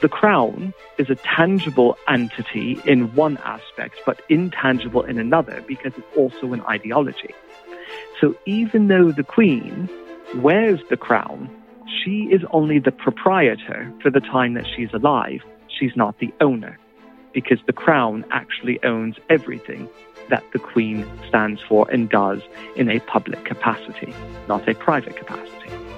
The crown is a tangible entity in one aspect, but intangible in another, because it's also an ideology. So even though the Queen wears the crown, she is only the proprietor for the time that she's alive. She's not the owner, because the crown actually owns everything that the Queen stands for and does in a public capacity, not a private capacity.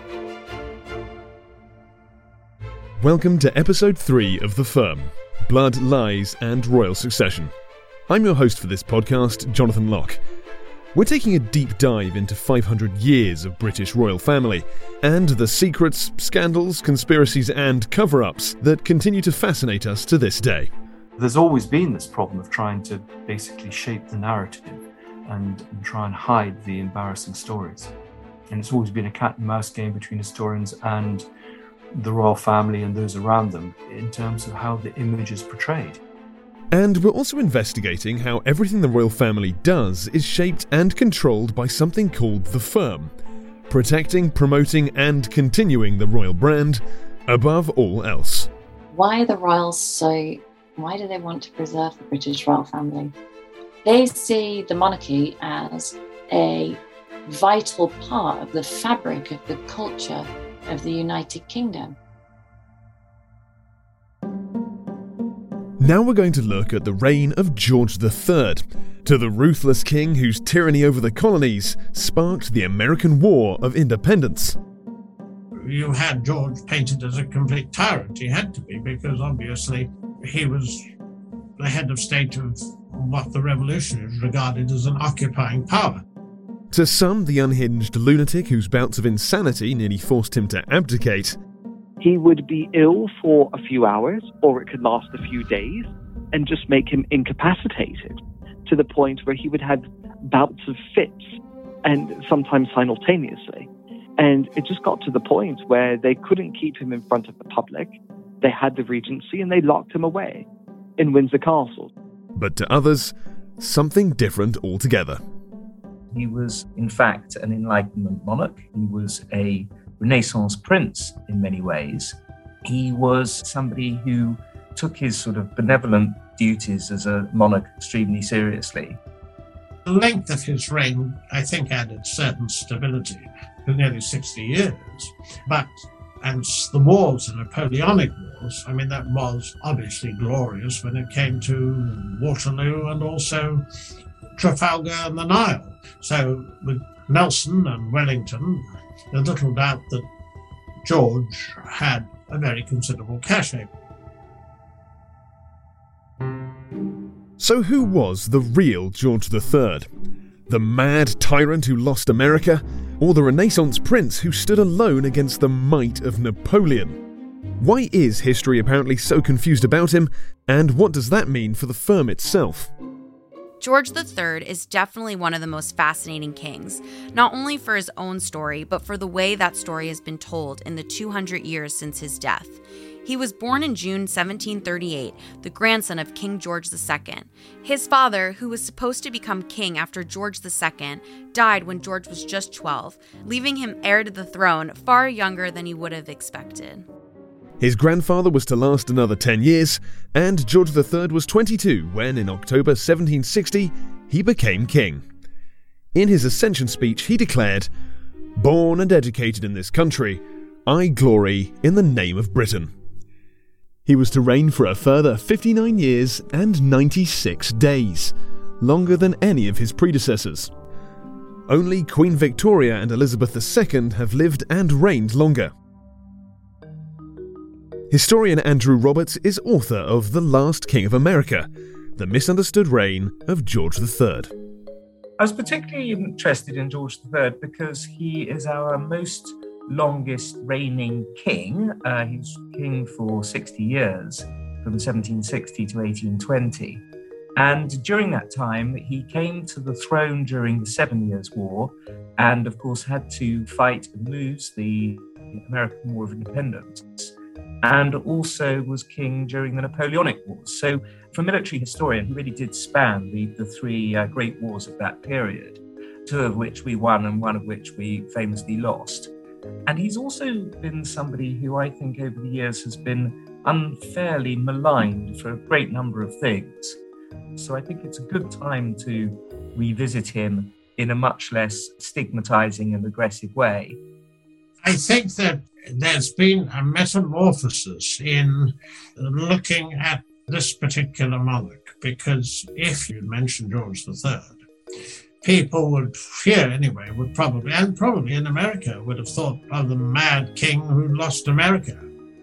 Welcome to episode 3 of The Firm, Blood, Lies and Royal Succession. I'm your host for this podcast, Jonathan Locke. We're taking a deep dive into 500 years of British royal family and the secrets, scandals, conspiracies and cover-ups that continue to fascinate us to this day. There's always been this problem of trying to basically shape the narrative and try and hide the embarrassing stories. And it's always been a cat and mouse game between historians and the royal family and those around them in terms of how the image is portrayed. And we're also investigating how everything the royal family does is shaped and controlled by something called the Firm, protecting, promoting and continuing the royal brand above all else. Why are the royals why do they want to preserve the British royal family? They see the monarchy as a vital part of the fabric of the culture of the United Kingdom. Now we're going to look at the reign of George III, to the ruthless king whose tyranny over the colonies sparked the American War of Independence. You had George painted as a complete tyrant. He had to be, because obviously he was the head of state of what the revolutionaries regarded as an occupying power. To some, the unhinged lunatic whose bouts of insanity nearly forced him to abdicate. He would be ill for a few hours, or it could last a few days, and just make him incapacitated, to the point where he would have bouts of fits, and sometimes simultaneously. And it just got to the point where they couldn't keep him in front of the public. They had the regency and they locked him away in Windsor Castle. But to others, something different altogether. He was, in fact, an Enlightenment monarch. He was a Renaissance prince in many ways. He was somebody who took his sort of benevolent duties as a monarch extremely seriously. The length of his reign, I think, added certain stability for nearly 60 years. And the wars, the Napoleonic Wars, I mean, that was obviously glorious when it came to Waterloo and also Trafalgar and the Nile. So with Nelson and Wellington, there's little doubt that George had a very considerable cachet. So who was the real George III? The mad tyrant who lost America? Or the Renaissance prince who stood alone against the might of Napoleon? Why is history apparently so confused about him? And what does that mean for the firm itself? George III is definitely one of the most fascinating kings, not only for his own story, but for the way that story has been told in the 200 years since his death. He was born in June 1738, the grandson of King George II. His father, who was supposed to become king after George II, died when George was just 12, leaving him heir to the throne far younger than he would have expected. His grandfather was to last another 10 years, and George III was 22 when, in October 1760, he became king. In his Ascension speech, he declared, "Born and educated in this country, I glory in the name of Britain." He was to reign for a further 59 years and 96 days, longer than any of his predecessors. Only Queen Victoria and Elizabeth II have lived and reigned longer. Historian Andrew Roberts is author of The Last King of America, The Misunderstood Reign of George III. I was particularly interested in George III because he is our most longest reigning king. He was king for 60 years, from 1760 to 1820. And during that time, he came to the throne during the 7 Years' War and, of course, had to fight and lose the American War of Independence, and also was king during the Napoleonic Wars. So for a military historian, he really did span the three great wars of that period, two of which we won and one of which we famously lost. And he's also been somebody who I think over the years has been unfairly maligned for a great number of things. So I think it's a good time to revisit him in a much less stigmatizing and aggressive way. I think that there's been a metamorphosis in looking at this particular monarch, because if you mention George III, people would, here anyway, would probably in America, would have thought of the mad king who lost America.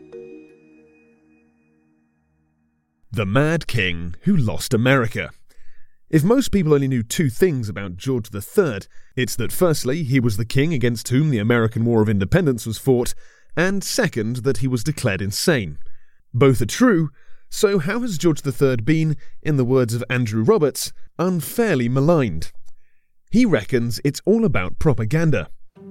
The Mad King Who Lost America. If most people only knew two things about George III, it's that firstly, he was the king against whom the American War of Independence was fought, and second, that he was declared insane. Both are true, so how has George III been, in the words of Andrew Roberts, unfairly maligned? He reckons it's all about propaganda.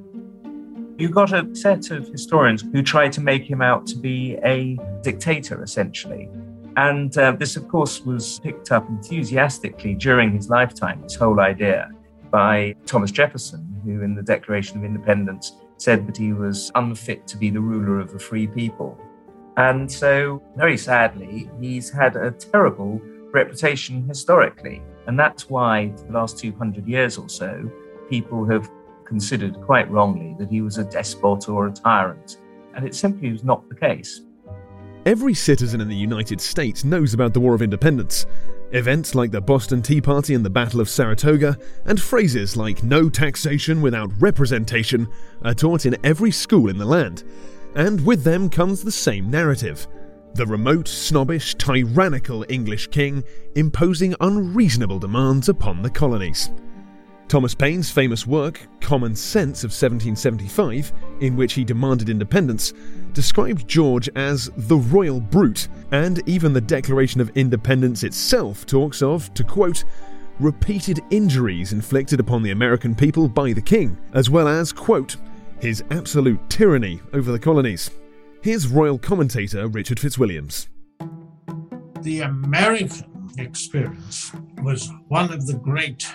You've got a set of historians who try to make him out to be a dictator, essentially. And this, of course, was picked up enthusiastically during his lifetime, this whole idea, by Thomas Jefferson, who in the Declaration of Independence said that he was unfit to be the ruler of the free people. And so, very sadly, he's had a terrible reputation historically. And that's why, for the last 200 years or so, people have considered quite wrongly that he was a despot or a tyrant. And it simply was not the case. Every citizen in the United States knows about the War of Independence. Events like the Boston Tea Party and the Battle of Saratoga, and phrases like no taxation without representation, are taught in every school in the land. And with them comes the same narrative. The remote, snobbish, tyrannical English king imposing unreasonable demands upon the colonies. Thomas Paine's famous work, Common Sense of 1775, in which he demanded independence, described George as the royal brute, and even the Declaration of Independence itself talks of, to quote, repeated injuries inflicted upon the American people by the king, as well as, quote, his absolute tyranny over the colonies. Here's royal commentator Richard Fitzwilliams. The American experience was one of the great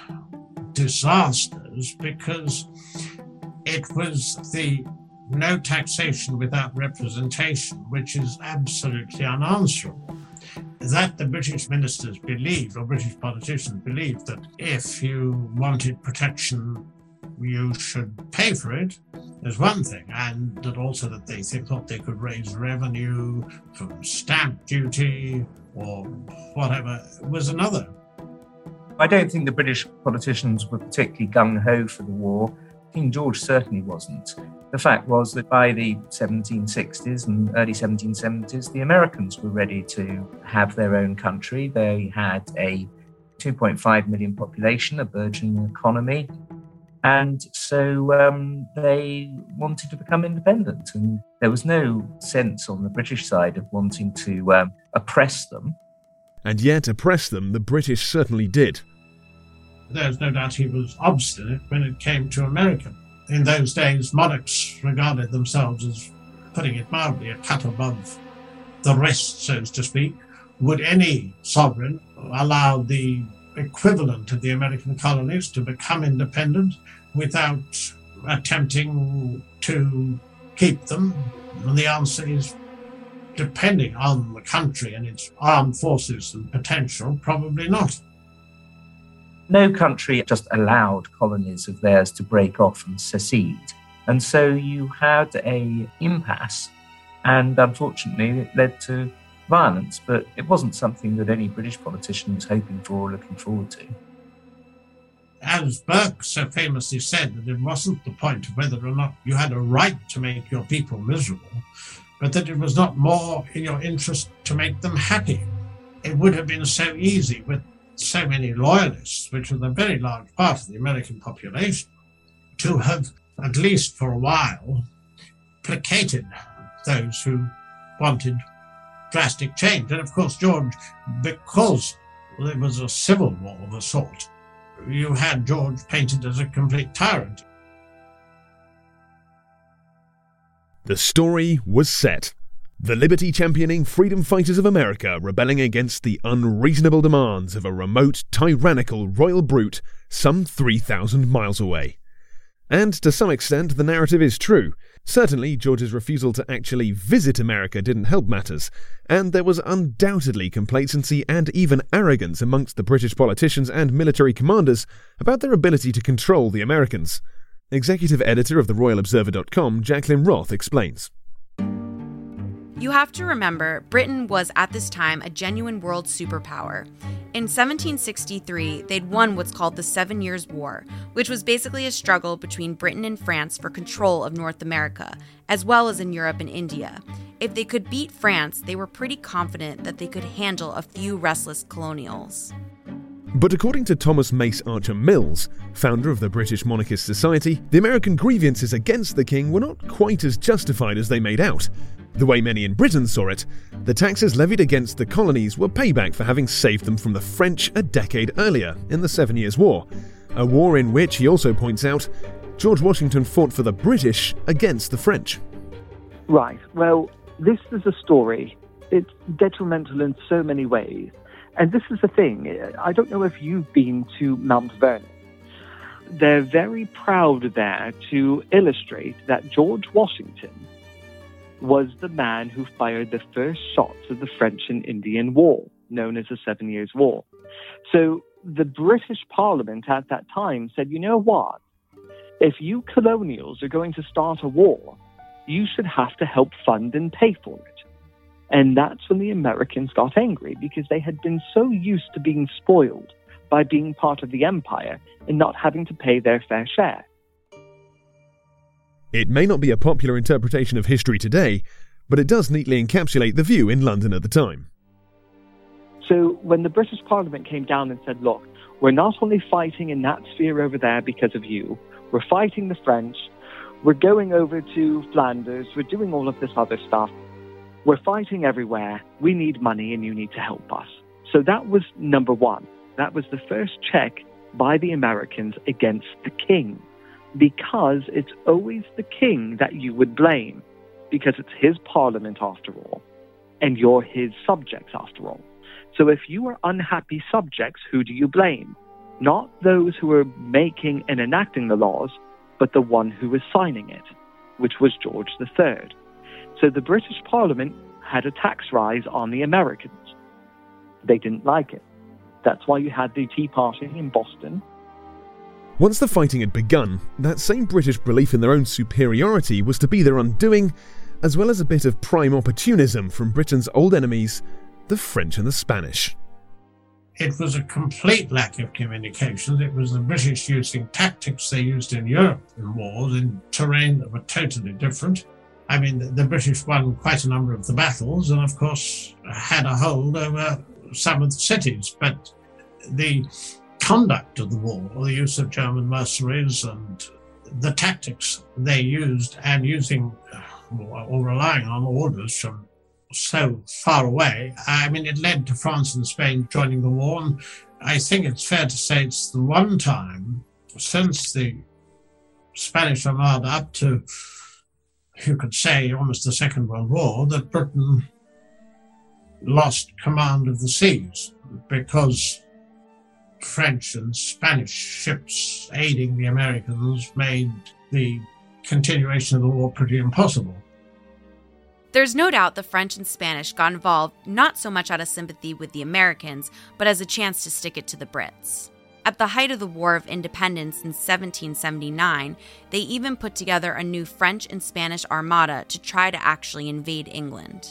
disasters because it was the no taxation without representation, which is absolutely unanswerable. That the British ministers believed, or British politicians believed, that if you wanted protection, you should pay for it, is one thing, and that also that they thought they could raise revenue from stamp duty or whatever was another. I don't think the British politicians were particularly gung-ho for the war. King George certainly wasn't. The fact was that by the 1760s and early 1770s, the Americans were ready to have their own country. They had a 2.5 million population, a burgeoning economy, and so they wanted to become independent. And there was no sense on the British side of wanting to oppress them. And yet oppress them the British certainly did. There's no doubt he was obstinate when it came to America. In those days, monarchs regarded themselves as, putting it mildly, a cut above the rest, so to speak. Would any sovereign allow the equivalent of the American colonies to become independent without attempting to keep them? And the answer is, depending on the country and its armed forces and potential, probably not. No country just allowed colonies of theirs to break off and secede. And so you had an impasse, and unfortunately it led to violence, but it wasn't something that any British politician was hoping for or looking forward to. As Burke so famously said, that it wasn't the point of whether or not you had a right to make your people miserable, but that it was not more in your interest to make them happy. It would have been so easy with so many loyalists, which was a very large part of the American population, to have, at least for a while, placated those who wanted drastic change. And of course, George, because it was a civil war of a sort, you had George painted as a complete tyrant. The story was set. The liberty-championing freedom fighters of America rebelling against the unreasonable demands of a remote, tyrannical royal brute some 3,000 miles away. And to some extent, the narrative is true. Certainly, George's refusal to actually visit America didn't help matters, and there was undoubtedly complacency and even arrogance amongst the British politicians and military commanders about their ability to control the Americans. Executive editor of the RoyalObserver.com, Jacqueline Roth, explains. You have to remember, Britain was at this time a genuine world superpower. In 1763, they'd won what's called the 7 Years' War, which was basically a struggle between Britain and France for control of North America, as well as in Europe and India. If they could beat France, they were pretty confident that they could handle a few restless colonials. But according to Thomas Mace Archer Mills, founder of the British Monarchist Society, the American grievances against the king were not quite as justified as they made out. The way many in Britain saw it, the taxes levied against the colonies were payback for having saved them from the French a decade earlier in the 7 Years' War, a war in which, he also points out, George Washington fought for the British against the French. Right. Well, this is a story. It's detrimental in so many ways. And this is the thing. I don't know if you've been to Mount Vernon. They're very proud there to illustrate that George Washington was the man who fired the first shots of the French and Indian War, known as the 7 Years' War. So the British Parliament at that time said, you know what? If you colonials are going to start a war, you should have to help fund and pay for it. And that's when the Americans got angry, because they had been so used to being spoiled by being part of the empire and not having to pay their fair share. It may not be a popular interpretation of history today, but it does neatly encapsulate the view in London at the time. So when the British Parliament came down and said, look, we're not only fighting in that sphere over there because of you, we're fighting the French, we're going over to Flanders, we're doing all of this other stuff, we're fighting everywhere, we need money and you need to help us. So that was number one. That was the first check by the Americans against the king, because it's always the king that you would blame, because it's his parliament after all, and you're his subjects after all. So if you are unhappy subjects, who do you blame? Not those who are making and enacting the laws, but the one who was signing it, which was George III. So the British Parliament had a tax rise on the Americans. They didn't like it. That's why you had the Tea Party in Boston. Once the fighting had begun, that same British belief in their own superiority was to be their undoing, as well as a bit of prime opportunism from Britain's old enemies, the French and the Spanish. It was a complete lack of communication. It was the British using tactics they used in Europe in wars, in terrain that were totally different. I mean, the British won quite a number of the battles and, of course, had a hold over some of the cities. But the conduct of the war, the use of German mercenaries and the tactics they used, and using or relying on orders from so far away, I mean, it led to France and Spain joining the war. And I think it's fair to say it's the one time since the Spanish Armada up to, you could say, almost the Second World War, that Britain lost command of the seas, because French and Spanish ships aiding the Americans made the continuation of the war pretty impossible. There's no doubt the French and Spanish got involved not so much out of sympathy with the Americans, but as a chance to stick it to the Brits. At the height of the War of Independence in 1779, they even put together a new French and Spanish armada to try to actually invade England.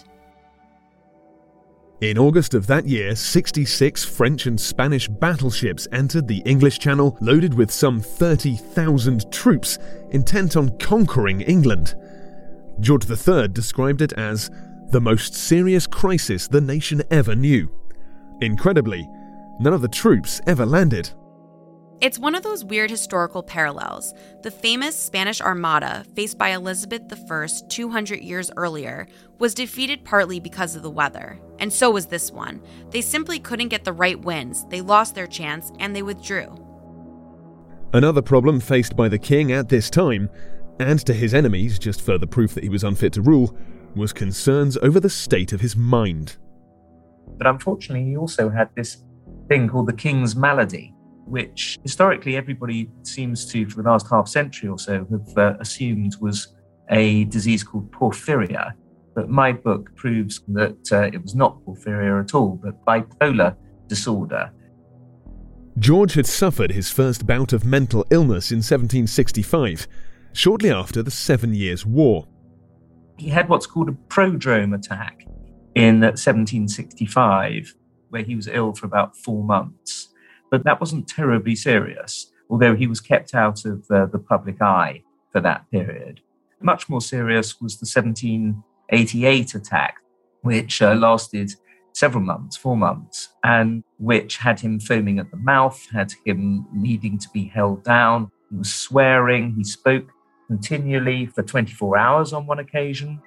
In August of that year, 66 French and Spanish battleships entered the English Channel loaded with some 30,000 troops intent on conquering England. George III described it as the most serious crisis the nation ever knew. Incredibly, none of the troops ever landed. It's one of those weird historical parallels. The famous Spanish Armada, faced by Elizabeth I 200 years earlier, was defeated partly because of the weather. And so was this one. They simply couldn't get the right winds, they lost their chance, and they withdrew. Another problem faced by the king at this time, and to his enemies, just further proof that he was unfit to rule, was concerns over the state of his mind. But unfortunately, he also had this thing called the king's malady, which historically everybody seems to, for the last half century or so, have assumed was a disease called porphyria. But my book proves that it was not porphyria at all, but bipolar disorder. George had suffered his first bout of mental illness in 1765, shortly after the 7 Years' War. He had what's called a prodrome attack in 1765, where he was ill for about 4 months. But that wasn't terribly serious, although he was kept out of the public eye for that period. Much more serious was the 1788 attack, which lasted several months, 4 months, and which had him foaming at the mouth, had him needing to be held down. He was swearing, he spoke continually for 24 hours on one occasion.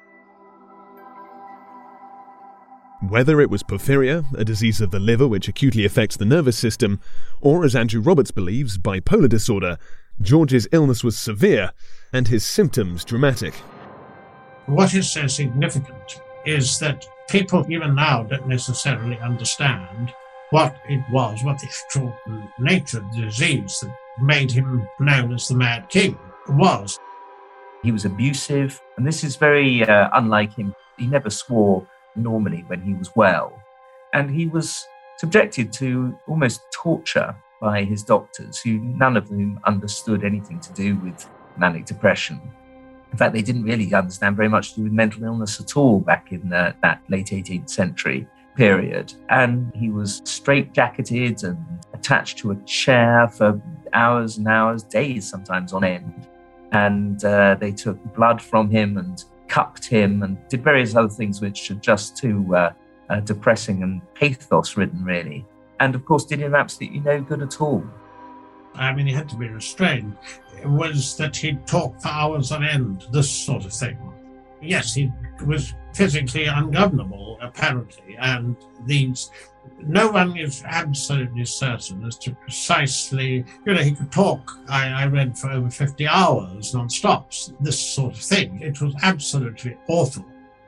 Whether it was porphyria, a disease of the liver which acutely affects the nervous system, or, as Andrew Roberts believes, bipolar disorder, George's illness was severe and his symptoms dramatic. What is so significant is that people even now don't necessarily understand what it was, what the actual nature of the disease that made him known as the Mad King was. He was abusive, and this is very unlike him. He never swore normally when he was well. And he was subjected to almost torture by his doctors, none of whom understood anything to do with manic depression. In fact, they didn't really understand very much to do with mental illness at all back in that late 18th century period. And he was straitjacketed and attached to a chair for hours and hours, days sometimes on end. And they took blood from him and cupped him and did various other things which are just too depressing and pathos-ridden, really. And, of course, did him absolutely no good at all. I mean, he had to be restrained. It was that he'd talk for hours on end, this sort of thing. Yes, he was physically ungovernable, apparently, and no one is absolutely certain as to precisely, he could talk, I read, for over 50 hours non-stop, this sort of thing. It was absolutely awful.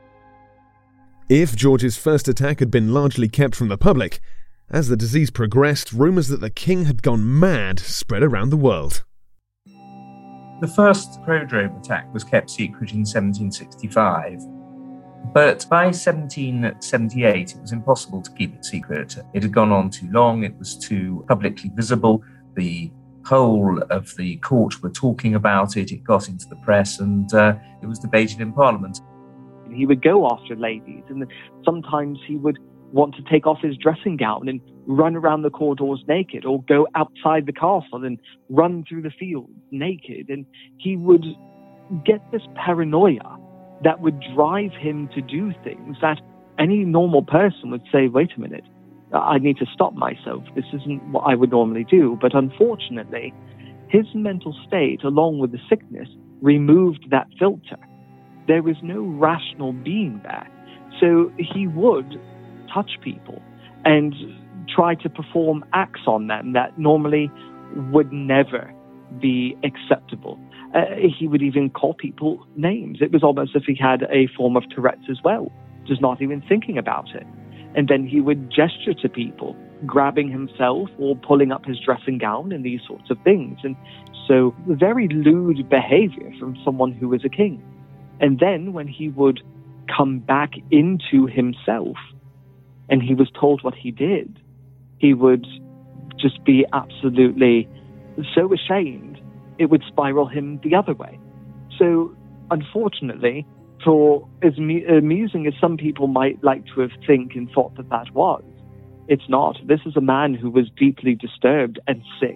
If George's first attack had been largely kept from the public, as the disease progressed, rumours that the king had gone mad spread around the world. The first prodrome attack was kept secret in 1765. But by 1778, it was impossible to keep it secret. It had gone on too long, it was too publicly visible, the whole of the court were talking about it, it got into the press, and it was debated in Parliament. He would go after ladies, and sometimes he would want to take off his dressing gown and run around the corridors naked, or go outside the castle and run through the fields naked. And he would get this paranoia that would drive him to do things that any normal person would say, wait a minute, I need to stop myself. This isn't what I would normally do. But unfortunately, his mental state, along with the sickness, removed that filter. There was no rational being there. So he would touch people and try to perform acts on them that normally would never be acceptable. He would even call people names. It was almost as if he had a form of Tourette's as well, just not even thinking about it. And then he would gesture to people, grabbing himself or pulling up his dressing gown and these sorts of things. And so very lewd behavior from someone who was a king. And then when he would come back into himself and he was told what he did, he would just be absolutely so ashamed, it would spiral him the other way. So, unfortunately, for as amusing as some people might like to have think and thought that was, it's not. This is a man who was deeply disturbed and sick.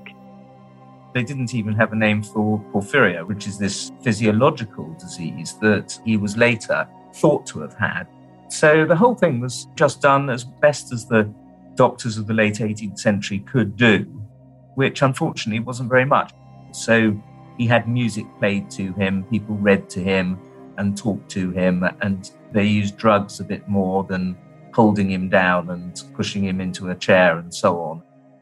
They didn't even have a name for porphyria, which is this physiological disease that he was later thought to have had. So the whole thing was just done as best as the doctors of the late 18th century could do, which unfortunately wasn't very much. So he had music played to him, people read to him and talked to him, and they used drugs a bit more than holding him down and pushing him into a chair and so on.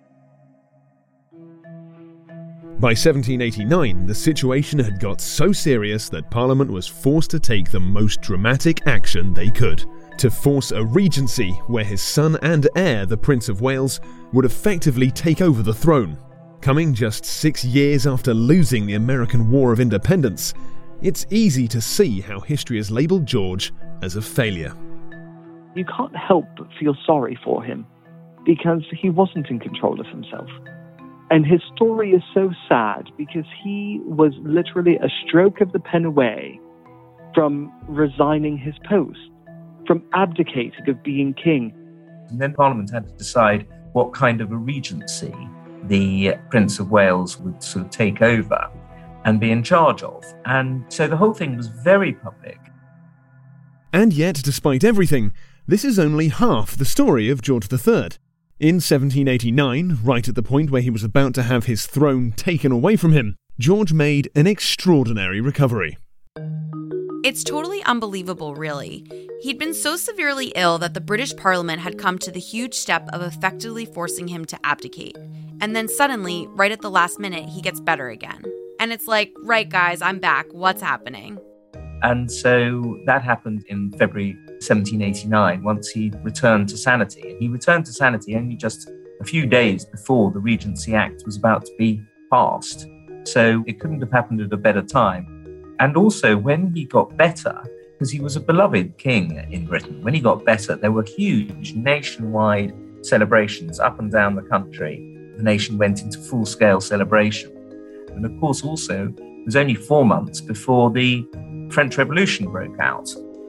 By 1789, the situation had got so serious that Parliament was forced to take the most dramatic action they could, to force a regency where his son and heir, the Prince of Wales, would effectively take over the throne. Coming just 6 years after losing the American War of Independence, it's easy to see how history has labelled George as a failure. You can't help but feel sorry for him because he wasn't in control of himself. And his story is so sad because he was literally a stroke of the pen away from resigning his post, from abdicating of being king. And then Parliament had to decide what kind of a regency the Prince of Wales would sort of take over and be in charge of. And so the whole thing was very public. And yet, despite everything, this is only half the story of George III. In 1789, right at the point where he was about to have his throne taken away from him, George made an extraordinary recovery. It's totally unbelievable, really. He'd been so severely ill that the British Parliament had come to the huge step of effectively forcing him to abdicate. And then suddenly, right at the last minute, he gets better again. And it's like, right guys, I'm back. What's happening? And so that happened in February 1789, once he returned to sanity. And he returned to sanity only just a few days before the Regency Act was about to be passed. So it couldn't have happened at a better time. And also, when he got better, because he was a beloved king in Britain, when he got better, there were huge nationwide celebrations up and down the country. The nation went into full-scale celebration. And of course, also, it was only 4 months before the French Revolution broke out.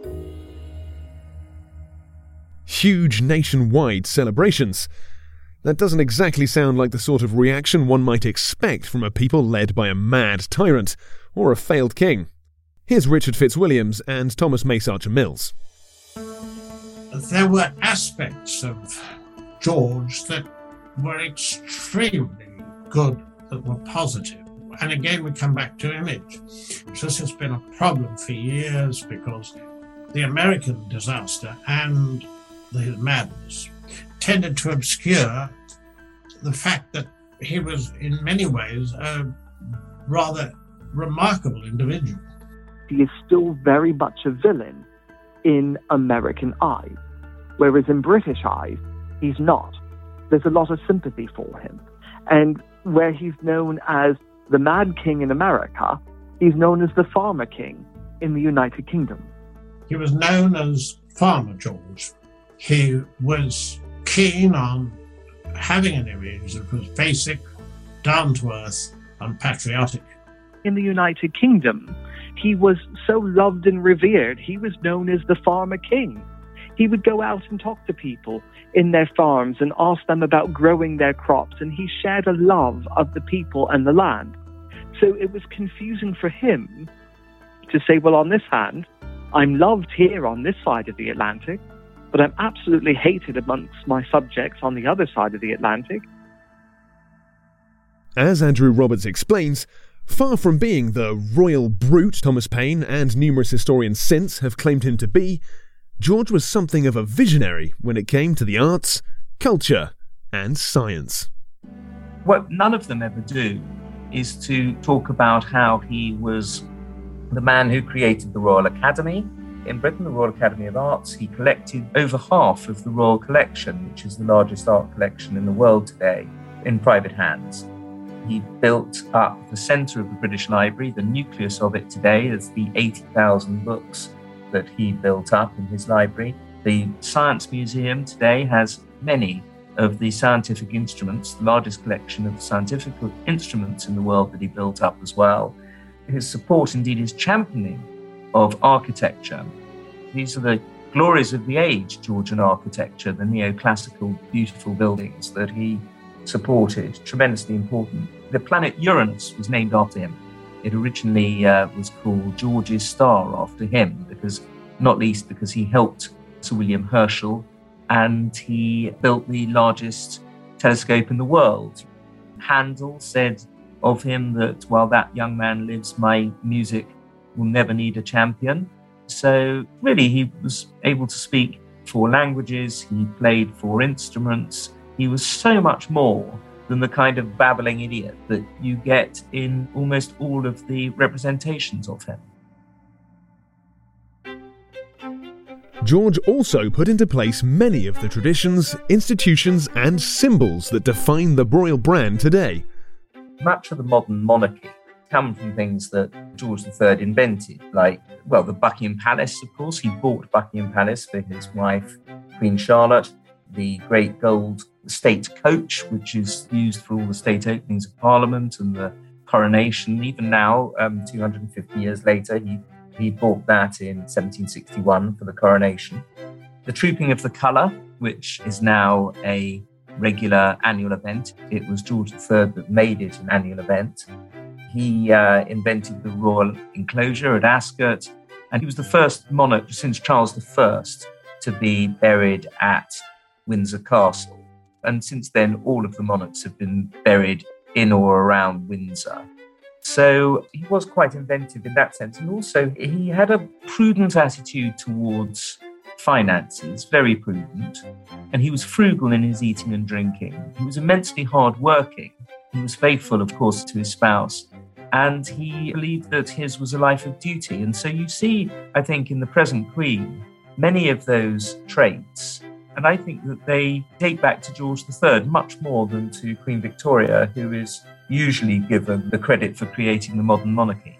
Huge nationwide celebrations. That doesn't exactly sound like the sort of reaction one might expect from a people led by a mad tyrant or a failed king. Here's Richard Fitzwilliams and Thomas Mace Archer Mills. There were aspects of George that were extremely good, that were positive. And again, we come back to image. This has been a problem for years because the American disaster and the madness tended to obscure the fact that he was, in many ways, a rather remarkable individual. He is still very much a villain in American eyes, whereas in British eyes, he's not. There's a lot of sympathy for him. And where he's known as the Mad King in America, he's known as the Farmer King in the United Kingdom. He was known as Farmer George. He was keen on having an image that was basic, down-to-earth, and patriotic. In the United Kingdom, he was so loved and revered, he was known as the Farmer King. He would go out and talk to people in their farms and ask them about growing their crops, and he shared a love of the people and the land. So it was confusing for him to say, well, on this hand, I'm loved here on this side of the Atlantic, but I'm absolutely hated amongst my subjects on the other side of the Atlantic. As Andrew Roberts explains, far from being the royal brute Thomas Paine and numerous historians since have claimed him to be, George was something of a visionary when it came to the arts, culture, and science. What none of them ever do is to talk about how he was the man who created the Royal Academy in Britain, the Royal Academy of Arts. He collected over half of the Royal Collection, which is the largest art collection in the world today, in private hands. He built up the centre of the British Library. The nucleus of it today is the 80,000 books that he built up in his library. The Science Museum today has many of the scientific instruments, the largest collection of scientific instruments in the world that he built up as well. His support, indeed his championing of architecture. These are the glories of the age, Georgian architecture, the neoclassical, beautiful buildings that he supported, tremendously important. The planet Uranus was named after him. It originally was called George's Star after him, because not least because he helped Sir William Herschel and he built the largest telescope in the world. Handel said of him that while that young man lives, my music will never need a champion. So really he was able to speak 4 languages, he played 4 instruments. He was so much more than the kind of babbling idiot that you get in almost all of the representations of him. George also put into place many of the traditions, institutions, and symbols that define the royal brand today. Much of the modern monarchy come from things that George III invented, like, well, the Buckingham Palace, of course. He bought Buckingham Palace for his wife, Queen Charlotte, the great gold state coach, which is used for all the state openings of Parliament and the coronation. Even now, 250 years later, he bought that in 1761 for the coronation. The Trooping of the Colour, which is now a regular annual event. It was George III that made it an annual event. He invented the royal enclosure at Ascot, and he was the first monarch since Charles I to be buried at Windsor Castle. And since then, all of the monarchs have been buried in or around Windsor. So he was quite inventive in that sense. And also, he had a prudent attitude towards finances, very prudent. And he was frugal in his eating and drinking. He was immensely hardworking. He was faithful, of course, to his spouse. And he believed that his was a life of duty. And so you see, I think, in the present Queen, many of those traits. And I think that they date back to George III much more than to Queen Victoria, who is usually given the credit for creating the modern monarchy.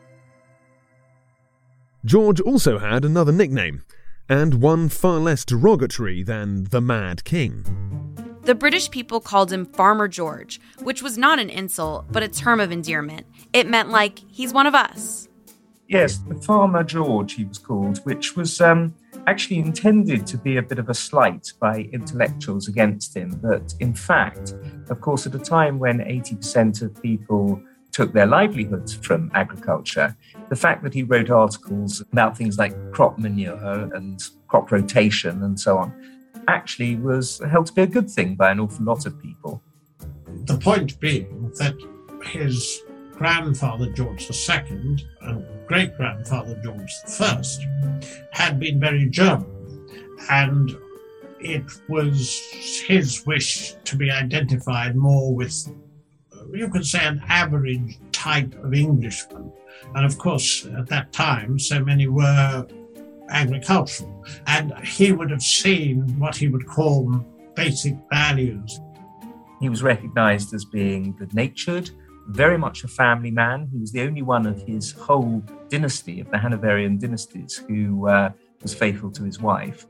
George also had another nickname, and one far less derogatory than the Mad King. The British people called him Farmer George, which was not an insult, but a term of endearment. It meant like, he's one of us. Yes, the Farmer George, he was called, which was actually intended to be a bit of a slight by intellectuals against him. But in fact, of course, at a time when 80% of people took their livelihoods from agriculture, the fact that he wrote articles about things like crop manure and crop rotation and so on actually was held to be a good thing by an awful lot of people. The point being that his grandfather George II and great-grandfather George I had been very German, and it was his wish to be identified more with, you could say, an average type of Englishman. And of course, at that time, so many were agricultural, and he would have seen what he would call basic values. He was recognised as being good-natured, very much a family man. He was the only one of his whole dynasty, of the Hanoverian dynasties, who was faithful to his wife.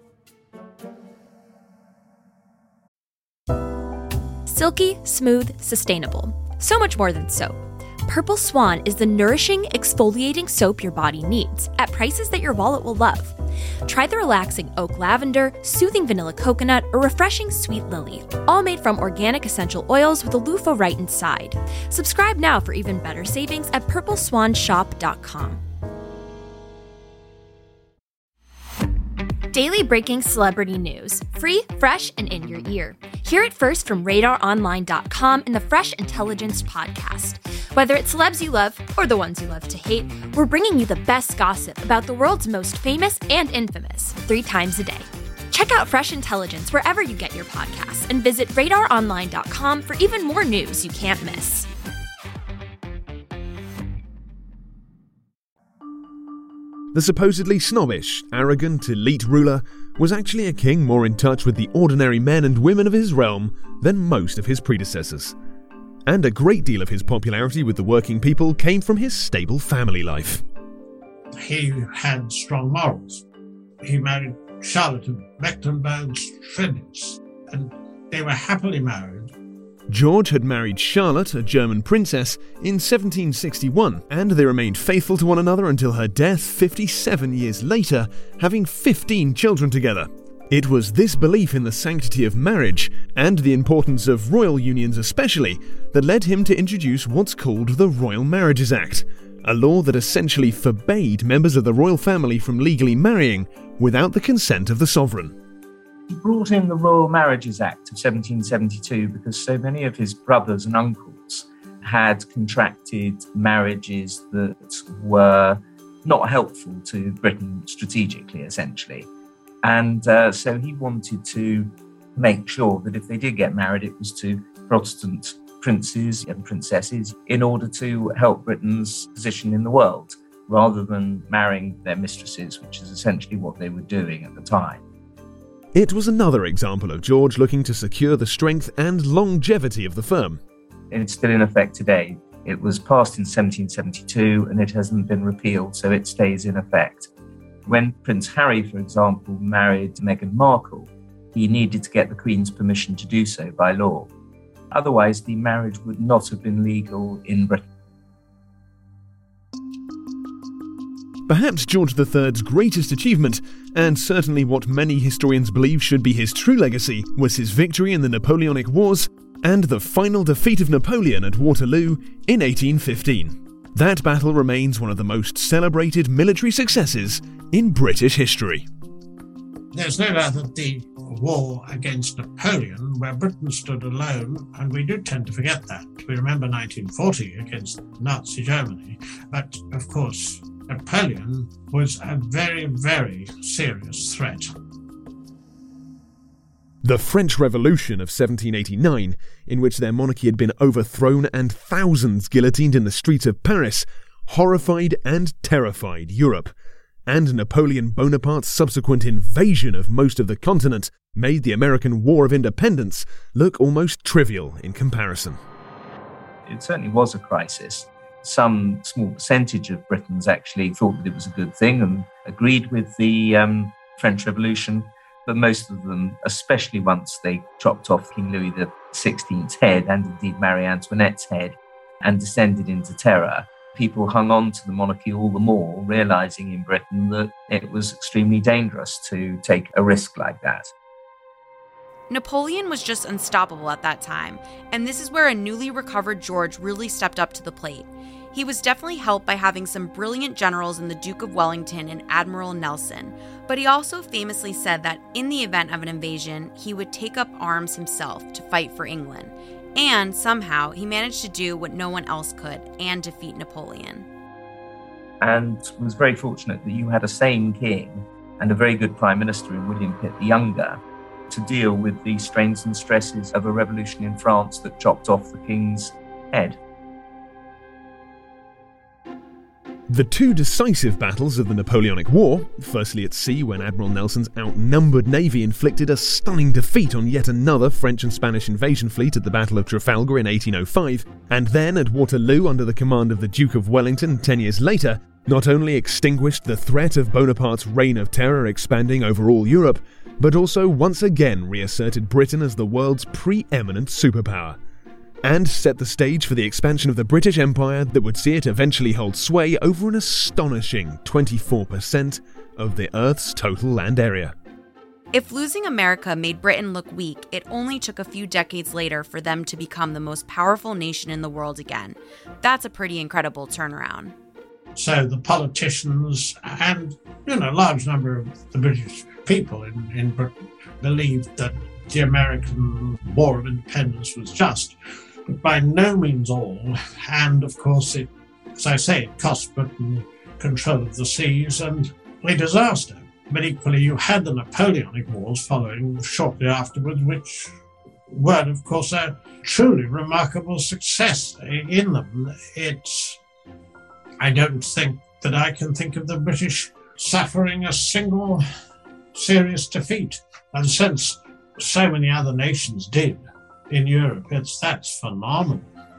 Silky, smooth, sustainable. So much more than soap. Purple Swan is the nourishing, exfoliating soap your body needs at prices that your wallet will love. Try the relaxing oak lavender, soothing vanilla coconut, or refreshing sweet lily, all made from organic essential oils with a loofah right inside. Subscribe now for even better savings at purpleswanshop.com. Daily breaking celebrity news. Free, fresh, and in your ear. Hear it first from RadarOnline.com in the Fresh Intelligence podcast. Whether it's celebs you love or the ones you love to hate, we're bringing you the best gossip about the world's most famous and infamous 3 times a day. Check out Fresh Intelligence wherever you get your podcasts and visit RadarOnline.com for even more news you can't miss. The supposedly snobbish, arrogant, elite ruler was actually a king more in touch with the ordinary men and women of his realm than most of his predecessors. And a great deal of his popularity with the working people came from his stable family life. He had strong morals. He married Charlotte of Mecklenburg-Strelitz, and they were happily married. George had married Charlotte, a German princess, in 1761, and they remained faithful to one another until her death 57 years later, having 15 children together. It was this belief in the sanctity of marriage, and the importance of royal unions especially, that led him to introduce what's called the Royal Marriages Act, a law that essentially forbade members of the royal family from legally marrying without the consent of the sovereign. He brought in the Royal Marriages Act of 1772 because so many of his brothers and uncles had contracted marriages that were not helpful to Britain strategically, essentially. And so he wanted to make sure that if they did get married, it was to Protestant princes and princesses in order to help Britain's position in the world, rather than marrying their mistresses, which is essentially what they were doing at the time. It was another example of George looking to secure the strength and longevity of the firm. And it's still in effect today. It was passed in 1772 and it hasn't been repealed, so it stays in effect. When Prince Harry, for example, married Meghan Markle, he needed to get the Queen's permission to do so by law. Otherwise, the marriage would not have been legal in Britain. Perhaps George III's greatest achievement, and certainly what many historians believe should be his true legacy, was his victory in the Napoleonic Wars and the final defeat of Napoleon at Waterloo in 1815. That battle remains one of the most celebrated military successes in British history. There's no doubt that the war against Napoleon, where Britain stood alone, and we do tend to forget that. We remember 1940 against Nazi Germany, but of course Napoleon was a very, very serious threat. The French Revolution of 1789, in which their monarchy had been overthrown and thousands guillotined in the streets of Paris, horrified and terrified Europe. And Napoleon Bonaparte's subsequent invasion of most of the continent made the American War of Independence look almost trivial in comparison. It certainly was a crisis. Some small percentage of Britons actually thought that it was a good thing and agreed with the French Revolution, but most of them, especially once they chopped off King Louis XVI's head and indeed Marie Antoinette's head and descended into terror, people hung on to the monarchy all the more, realising in Britain that it was extremely dangerous to take a risk like that. Napoleon was just unstoppable at that time, and this is where a newly recovered George really stepped up to the plate. He was definitely helped by having some brilliant generals in the Duke of Wellington and Admiral Nelson, but he also famously said that in the event of an invasion, he would take up arms himself to fight for England. And somehow, he managed to do what no one else could and defeat Napoleon. And was very fortunate that you had a sane king and a very good prime minister in William Pitt the Younger to deal with the strains and stresses of a revolution in France that chopped off the king's head. The two decisive battles of the Napoleonic War, firstly at sea when Admiral Nelson's outnumbered navy inflicted a stunning defeat on yet another French and Spanish invasion fleet at the Battle of Trafalgar in 1805, and then at Waterloo under the command of the Duke of Wellington 10 years later, not only extinguished the threat of Bonaparte's reign of terror expanding over all Europe, but also once again reasserted Britain as the world's preeminent superpower, and set the stage for the expansion of the British Empire that would see it eventually hold sway over an astonishing 24% of the Earth's total land area. If losing America made Britain look weak, it only took a few decades later for them to become the most powerful nation in the world again. That's a pretty incredible turnaround. So the politicians and, a large number of the British people in Britain believed that the American War of Independence was just, but by no means all. And of course, it cost Britain control of the seas and a disaster. But equally, you had the Napoleonic Wars following shortly afterwards, which were, of course, a truly remarkable success in them. I don't think that I can think of the British suffering a single serious defeat. And since so many other nations did in Europe, that's phenomenal.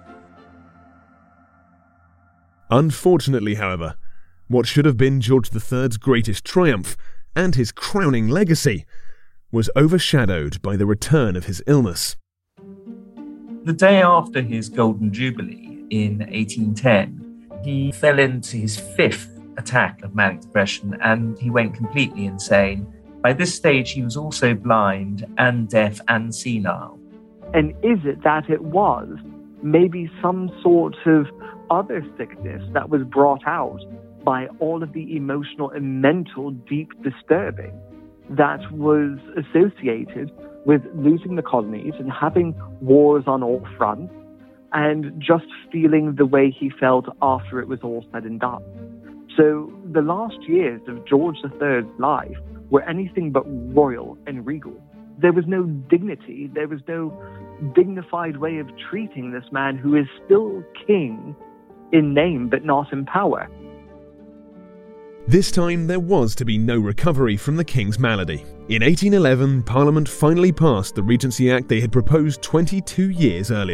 Unfortunately, however, what should have been George III's greatest triumph and his crowning legacy was overshadowed by the return of his illness. The day after his Golden Jubilee in 1810, he fell into his fifth attack of manic depression and he went completely insane. By this stage, he was also blind and deaf and senile. And is it that it was maybe some sort of other sickness that was brought out by all of the emotional and mental deep disturbing that was associated with losing the colonies and having wars on all fronts and just feeling the way he felt after it was all said and done? So the last years of George III's life were anything but royal and regal. There was no dignity, there was no dignified way of treating this man who is still king in name but not in power. This time there was to be no recovery from the king's malady. In 1811, Parliament finally passed the Regency Act they had proposed 22 years earlier.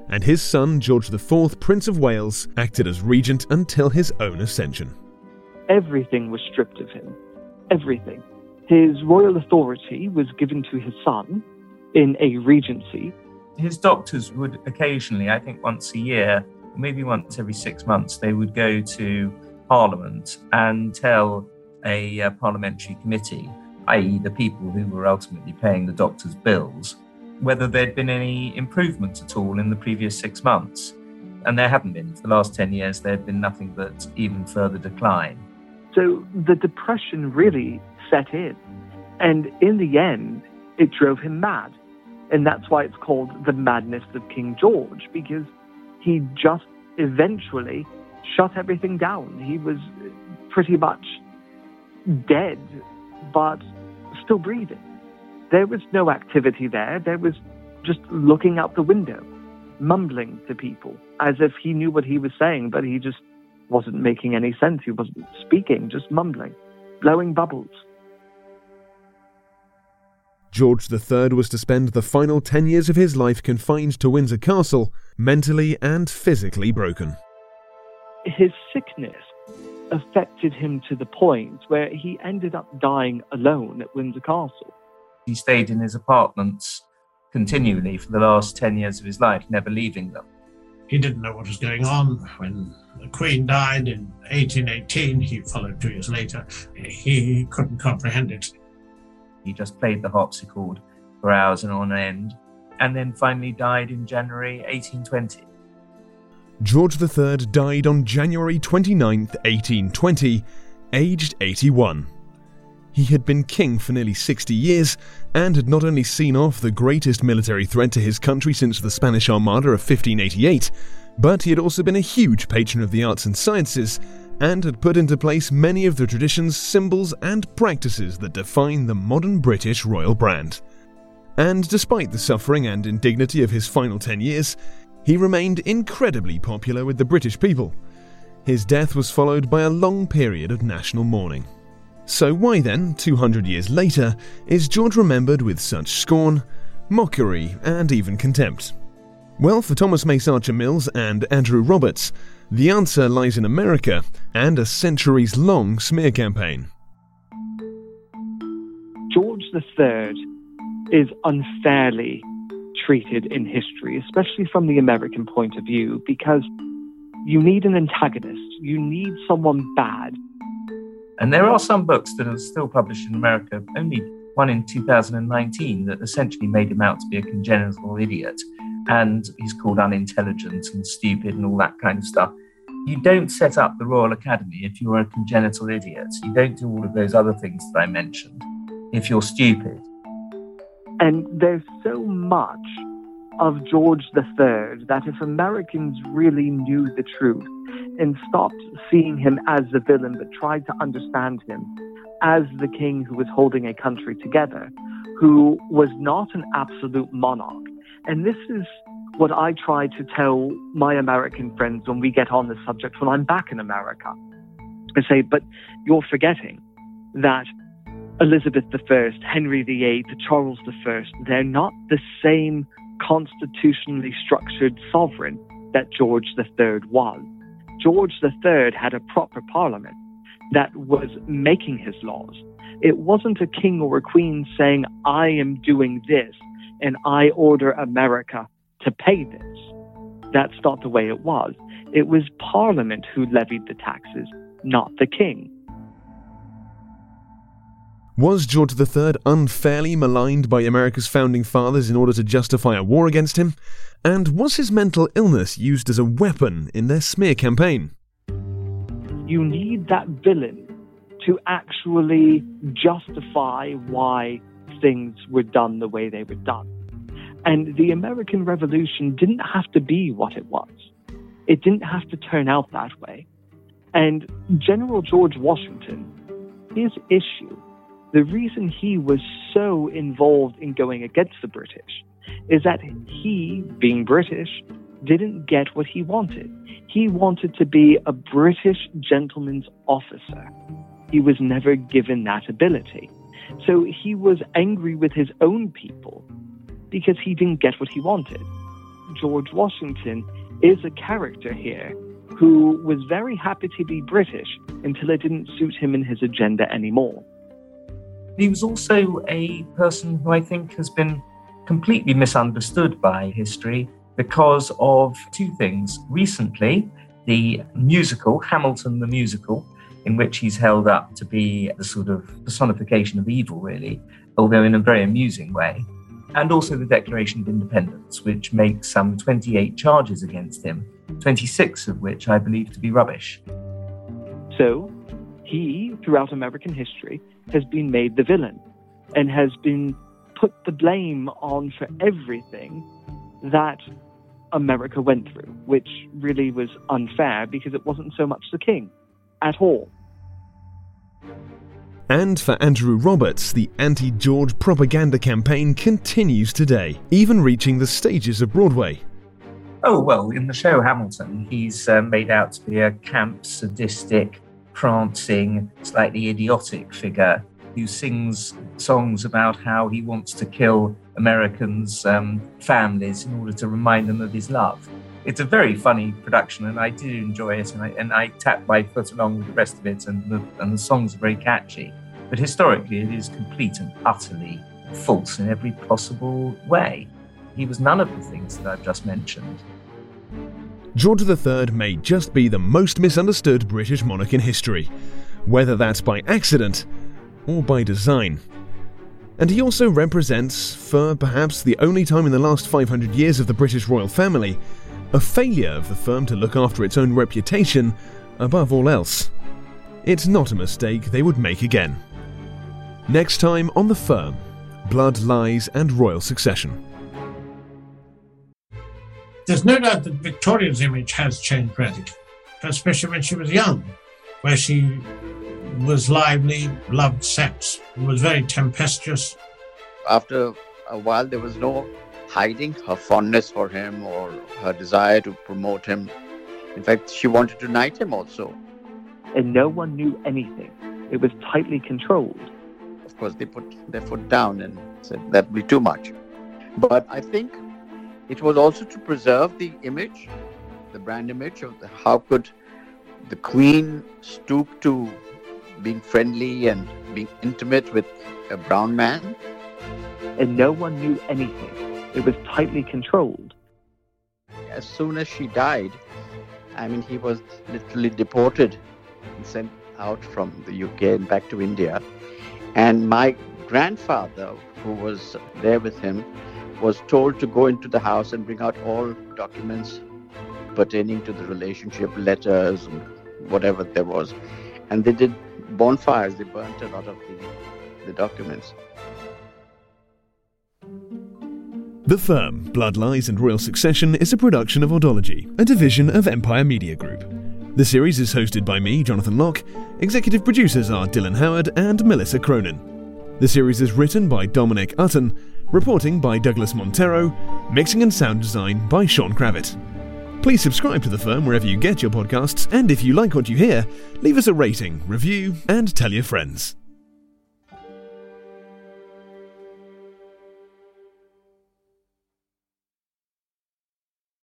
and his son George IV, Prince of Wales, acted as regent until his own ascension. Everything was stripped of him. Everything. His royal authority was given to his son in a regency. His doctors would occasionally, I think once a year, maybe once every 6 months, they would go to Parliament and tell a parliamentary committee, i.e. the people who were ultimately paying the doctor's bills, whether there'd been any improvements at all in the previous 6 months. And there haven't been. For the last 10 years, there had been nothing but even further decline. So the depression really set in. And in the end, it drove him mad. And that's why it's called the madness of King George, because he just eventually shut everything down. He was pretty much dead, but still breathing. There was no activity there. There was just looking out the window, mumbling to people, as if he knew what he was saying, but he just wasn't making any sense. He wasn't speaking, just mumbling, blowing bubbles. George III was to spend the final 10 years of his life confined to Windsor Castle, mentally and physically broken. His sickness affected him to the point where he ended up dying alone at Windsor Castle. He stayed in his apartments continually for the last 10 years of his life, never leaving them. He didn't know what was going on. When the Queen died in 1818, he followed 2 years later, he couldn't comprehend it. He just played the harpsichord for hours and on end, and then finally died in January 1820. George III died on January 29th, 1820, aged 81. He had been king for nearly 60 years and had not only seen off the greatest military threat to his country since the Spanish Armada of 1588, but he had also been a huge patron of the arts and sciences and had put into place many of the traditions, symbols and practices that define the modern British royal brand. And despite the suffering and indignity of his final 10 years, he remained incredibly popular with the British people. His death was followed by a long period of national mourning. So why then, 200 years later, is George remembered with such scorn, mockery and even contempt? Well, for Thomas Mace Archer Mills and Andrew Roberts, the answer lies in America and a centuries-long smear campaign. George III is unfairly treated in history, especially from the American point of view, because you need an antagonist. You need someone bad. And there are some books that are still published in America, only one in 2019, that essentially made him out to be a congenital idiot. And he's called unintelligent and stupid and all that kind of stuff. You don't set up the Royal Academy if you're a congenital idiot. You don't do all of those other things that I mentioned if you're stupid. And there's so much of George III that if Americans really knew the truth and stopped seeing him as the villain but tried to understand him as the king who was holding a country together, who was not an absolute monarch. And this is what I try to tell my American friends when we get on this subject when I'm back in America. I say, but you're forgetting that Elizabeth I, Henry VIII, Charles I, they're not the same constitutionally structured sovereign that George III was. George III had a proper parliament that was making his laws. It wasn't a king or a queen saying, I am doing this and I order America to pay this. That's not the way it was. It was Parliament who levied the taxes, not the king. Was George III unfairly maligned by America's founding fathers in order to justify a war against him? And was his mental illness used as a weapon in their smear campaign? You need that villain to actually justify why things were done the way they were done. And the American Revolution didn't have to be what it was. It didn't have to turn out that way. And General George Washington, his issue, the reason he was so involved in going against the British is that he, being British, didn't get what he wanted. He wanted to be a British gentleman's officer. He was never given that ability. So he was angry with his own people because he didn't get what he wanted. George Washington is a character here who was very happy to be British until it didn't suit him and his agenda anymore. He was also a person who I think has been completely misunderstood by history because of two things. Recently, the musical, Hamilton the Musical, in which he's held up to be the sort of personification of evil, really, although in a very amusing way. And also the Declaration of Independence, which makes some 28 charges against him, 26 of which I believe to be rubbish. So, he, throughout American history, has been made the villain and has been put the blame on for everything that America went through, which really was unfair because it wasn't so much the king at all. And for Andrew Roberts, the anti-George propaganda campaign continues today, even reaching the stages of Broadway. Oh, well, in the show Hamilton, he's made out to be a camp, sadistic, prancing, slightly idiotic figure who sings songs about how he wants to kill Americans' families in order to remind them of his love. It's a very funny production, and I do enjoy it, and I tap my foot along with the rest of it, and the songs are very catchy. But historically, it is complete and utterly false in every possible way. He was none of the things that I've just mentioned. George III may just be the most misunderstood British monarch in history, whether that's by accident or by design. And he also represents, for perhaps the only time in the last 500 years of the British royal family, a failure of the firm to look after its own reputation above all else. It's not a mistake they would make again. Next time on The Firm, Blood, Lies and Royal Succession. There's no doubt that Victoria's image has changed radically, especially when she was young, where she was lively, loved sex, was very tempestuous. After a while, there was no hiding her fondness for him or her desire to promote him. In fact, she wanted to knight him also. And no one knew anything. It was tightly controlled. Of course, they put their foot down and said that would be too much. But I think it was also to preserve the image, the brand image of how could the Queen stoop to being friendly and being intimate with a brown man. And no one knew anything. It was tightly controlled. As soon as she died, he was literally deported and sent out from the UK and back to India. And my grandfather, who was there with him, was told to go into the house and bring out all documents pertaining to the relationship, letters and whatever there was. And they did bonfires, they burnt a lot of the documents. The Firm, Blood, Lies and Royal Succession is a production of Audiology, a division of Empire Media Group. The series is hosted by me, Jonathan Locke. Executive producers are Dylan Howard and Melissa Cronin. The series is written by Dominic Utton, reporting by Douglas Montero, mixing and sound design by Sean Kravitz. Please subscribe to The Firm wherever you get your podcasts, and if you like what you hear, leave us a rating, review, and tell your friends.